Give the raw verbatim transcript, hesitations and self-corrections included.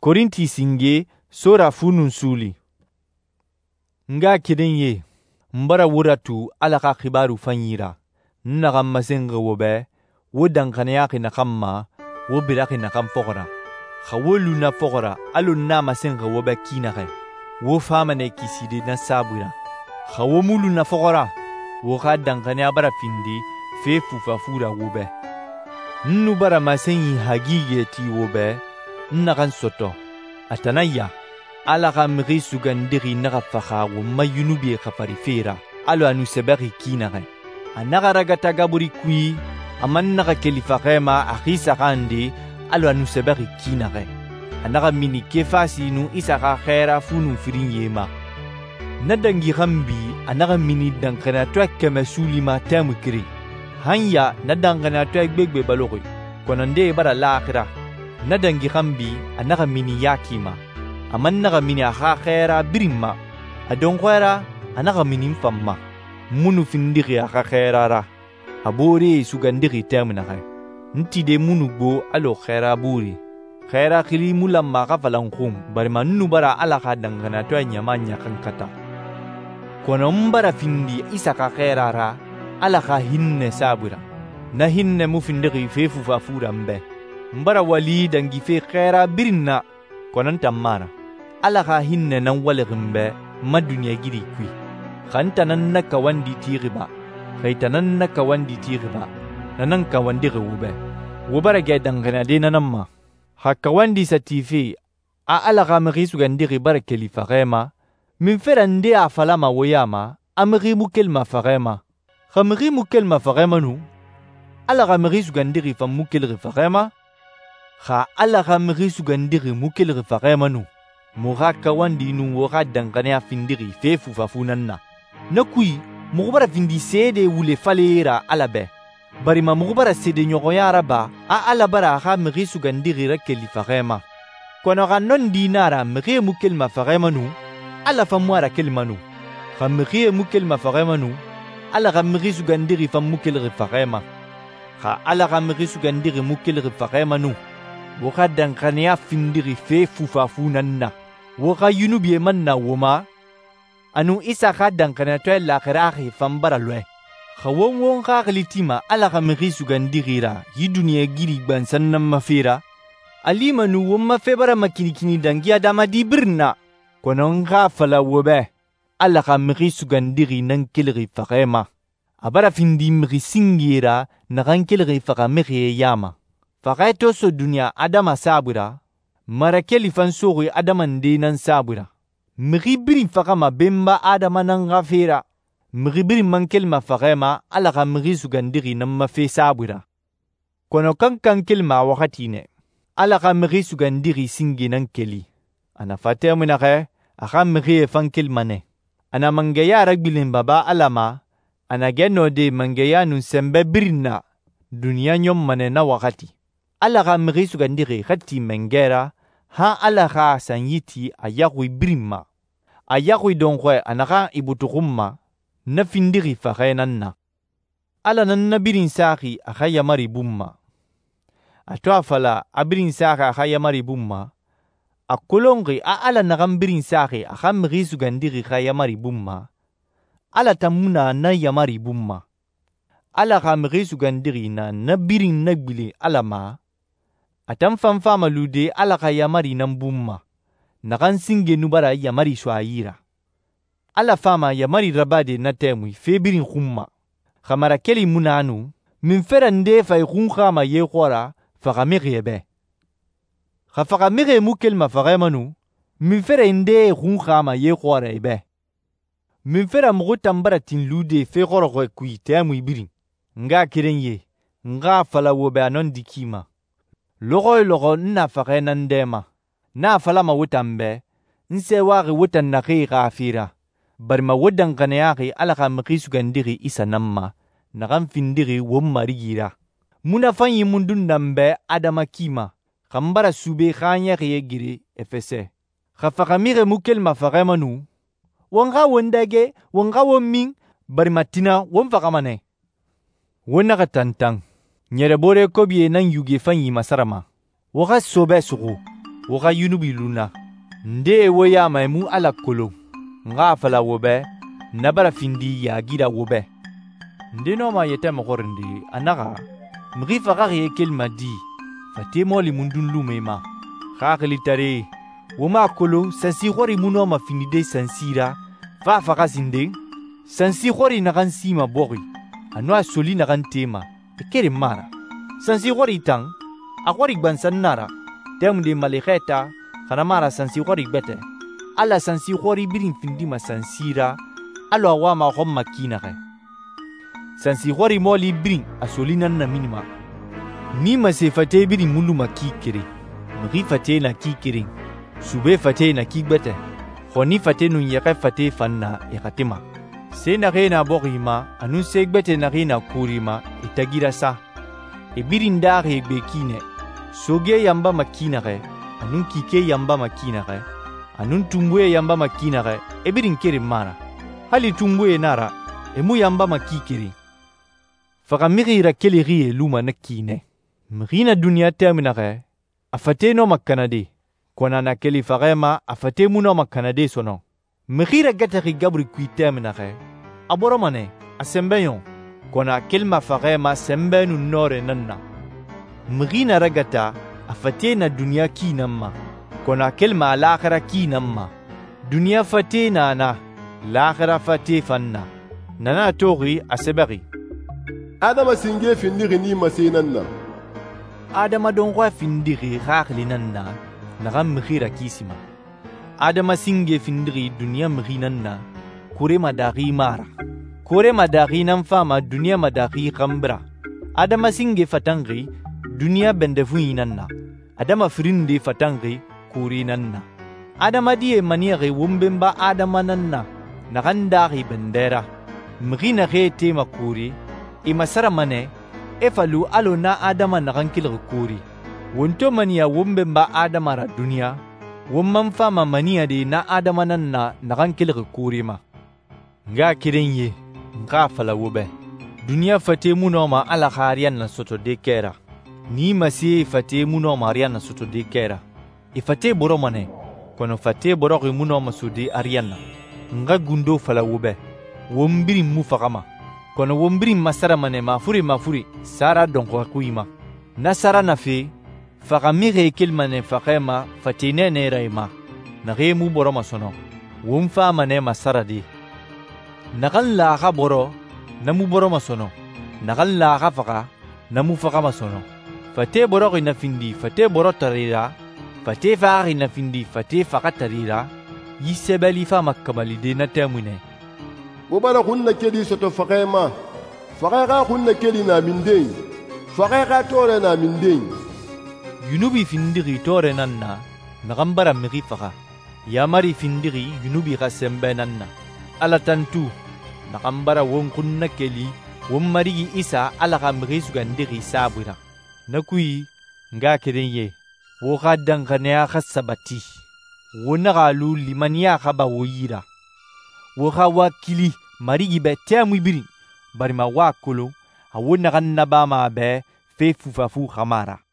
Korinti singe sora funun suli. Nga kiden ye, mbara wuratu ala ka khibaru fanyira. Nnaga masenga wobe, wo dankanayaki nakamma, wo biraki nakam fokora. Khawolu na fokora, alo na masenga wobe kinake. Wo famane kiside na sabura. Khawomulu na fokora, wo ka dankanaya bara findi, fe fufafura wobe. Nnu bara masenyi hagige ti wobe, nnagan soto. Atanaya, ala ka mri sugandiri naga faka wo mayunubi kafari fera, alo anu seberi kinake. Anaga ragata gaburi kui, aman naga kelifakema akisa kandi, alo anu seberi kinake. Anaga mini kefasi nu isaka khaira funu firinjema. Nadangi hambi, anaga mini dankana tuwa keme sulima temu kiri. Hanya nadangana tuwa gbegbe balokoi, konande bara lakira. Nadangi hambi, anaga mini yakima. Aman naga mini akha khaira birima. Adonkwera, anaga mini mfamma. Munu findiri akha khaira ra. Abore sugandiri temu nake. Ntide munu go alo khaira buri. Khaira kili mula maka falankum bari mannu bara ala ka dangana to nyama nyakan kata. Kono mbara findi isaka khaira ra ala ka hinne sabura. Na hinne mu findiri fefu fafura mbe. Mbara wali dangi fe khaira birinna konan tamara. Ala ka hinne nan wale gimbe madunya giri kui. Khanta nan naka wandi tiriba. Khaita nan naka wandi tiriba. Nanan ka wandi gube. Wubara ga dangana de nanamma. Hakawandi satifi a ala gamri sugandiri bara kelifa rema min ferande a falama woyama amri mukel ma farema gamri mukel ma farema nu ala gamri sugandiri fa mukel refarema kha ala gamri sugandiri mukel refarema nu muga kawandi nu woga dangane a findiri fefu fafunanna nakui mugubara findi sede wule falera ala be bari ma mugubara sede nyogoyara ba a ala bara ha mri sugandiri ra kelifagema kono ga non dinara mri mukel ma fagema nu ala fa mwara kelma nu ga mri mukel ma fagema nu ala ga mri sugandiri fa mukel refagema ga ala ga mri sugandiri mukel refagema nu wo ga dankania findiri fe fufa funanna wo ga yunubi manna woma anu isa ga dankana to la khirahi fambara lwe khawon won khalitima ala khamri sugandirira yidunia giri bansan nam mafira alima nu wumma febara makinikini dangia dama di birna konon khafala wobe ala khamri sugandiri nan kilri faqema abara findi mri singira nan kilri faqamri yama faqaito so dunia adama sabura marakeli fansori adama ndinan sabura mri biri faqama bemba adama nan ghafira Mribiri mankel ma farema ala ga mri sugandiri nam ma fe sabura. Kono kankan kelma wakati ne. Ala ga mri sugandiri singi nan keli. Ana fate munake aga mri fankel mane. Ana mangaya ragbilin baba alama. Ana geno de mangaya nun sembe birna. Dunia nyom mane na wakati. Ala ga mri sugandiri khati mengera. Ha ala ga sanyiti ayakwi birima. Ayakwi donkwe anaka ibutukumma. Na findiri fakhayananna. Ala nan nabirin saki akhaya mari bumma. Atwa fala abirin saki akhaya mari bumma. Akulongi a ala nagambirin saki akhamri sugandiri khaya mari bumma. Ala tamuna na yamari bumma. Ala khamri sugandiri na nabirin nagbili alama. Atam fanfama lude ala khaya mari nan bumma. Nagan singe nubara yamari shwaira. Ala fama ya mari rabade na temui febirin khumma. Khamara keli munanu, min ferande fay khunkhama ye khora, fagamire be. Khafagamire mukel ma fagamanu, min ferande khunkhama ye khora be. Min fera mugutambara tin lude fe khoro kui temui birin. Nga kirenye, nga fala wobe anon dikima. Logo logo na faganandema. Na fala ma wutambe, nse wari wutan na ghafira. Bari ma wadan kanayaki ala ka mri sugandiri isa namma nagan findiri wom marigira muna fanyi mundun nambe adama kima kambara sube khanya ye giri efese khafakamire mukel mafagamanu wonga wondage wonga wommin bari matina won fakamane wonna ka tantang nyere bore kobiye nan yuge fanyi masarama waga sobe sugu woka yunubi luna. Nde woya maimu ala kolo. Nga fala wobe, nabara findi ya gira wobe. Nde no ma yete makorindi, anaga, mri fakari ekel madi, fate moli mundun lumema. Kakali tare, woma kolo, sansi hori muno ma finide sansira, fa fakasinde, sansi hori nagan sima bori, anwa soli nagan tema, ekere mara. Sansi hori tang, a hori bansan nara, temde maleketa, kanamara sansi hori bete. Ala sansi hori birin findi ma sansira, alo awa ma hom makinare. Sansi hori moli birin a soli nan na minima. Ni ma se fate birin mulu ma kikere. Mri fate na kikere. Sube fate na kikbete. Honi fate nun yeke fate fanna yakatema. Se na re na borima, anun segbete na re na kurima, itagira sa. E birin dare bekine. Soge yamba makinare, anun kike yamba makinare. Anun tumbue yamba makinare, e birin kere mara. Hali tumbue nara, e mu yamba makikere. Faka miri ra keleri e luma na kine. Miri na dunia terminare, afate no makanade. Kona na keli farema, afate mu no makanade sono. Miri ra gatari gabri kui terminare. Aboro mane, asembeyon. Kona kelma farema sembenu nore nanna. Miri na ragata, afate na dunia ki namma. Kona kelma alakhara ki namma. Dunia fate na na, l'akhara fate fanna. Nana tori asebari. Adama singe findiri ni masinanna. Adama donwa findiri rakhli nanna, nagam mkhira kisima. Adama singe findiri dunia mkhinanna, kure madari mara. Kure madari namfama dunia madari kambra. Adama singe fatangri, dunia bendefu inanna. Adama frindi fatangri, kuri nanna. Adama die maniere wumbemba adama nanna, nagandari bendera. Mkhina khe tema kuri, imasara mane, efalu alo na adama nagankil kuri. Wonto mania wumbemba adama ra dunia, wummanfama mania de na adama nanna nagankil kuri ma. Nga kirenye, nga fala wube. Dunia fate munoma ala kharian na soto de kera. Ni masi fate munoma arian na soto de kera. Ifate boro mane, kono fate boro munoma sudi ariana. Nga gundo fala wube. Wombiri mufakama. Kono wombiri masara mane mafuri mafuri, sara donko kuima. Nasara nafe, fakamire kel mane fakema fatine ne raima. Nage mu boro masono. Wumfa mane masara di. Nakan laaka boro, namu boro masono. Nakan laaka faka, namu faka masono. Fate boro ina findi, fate boro tarira. Fate faka ina findi, fate faka tarira. Yisebeli fa makamalide na temune. Wobara kunna kedi soto fakema. Fakeka kunna kedi na mindeng. Fakeka tore na mindeng. Yunubi findiri tore nanna, nagambara miri faka. Yamari findiri yunubi kasembe nanna. Ala tantu, nakambara won kunna keli, won marigi isa ala kamri sugandiri sabura. Nakui, nga kedenye, woka danganea kasabati. Wonagalu limania kaba woyira. Woka wakili marigi be temu biri, barima wakolo, a wonagan nabama be fe fufafu kamara.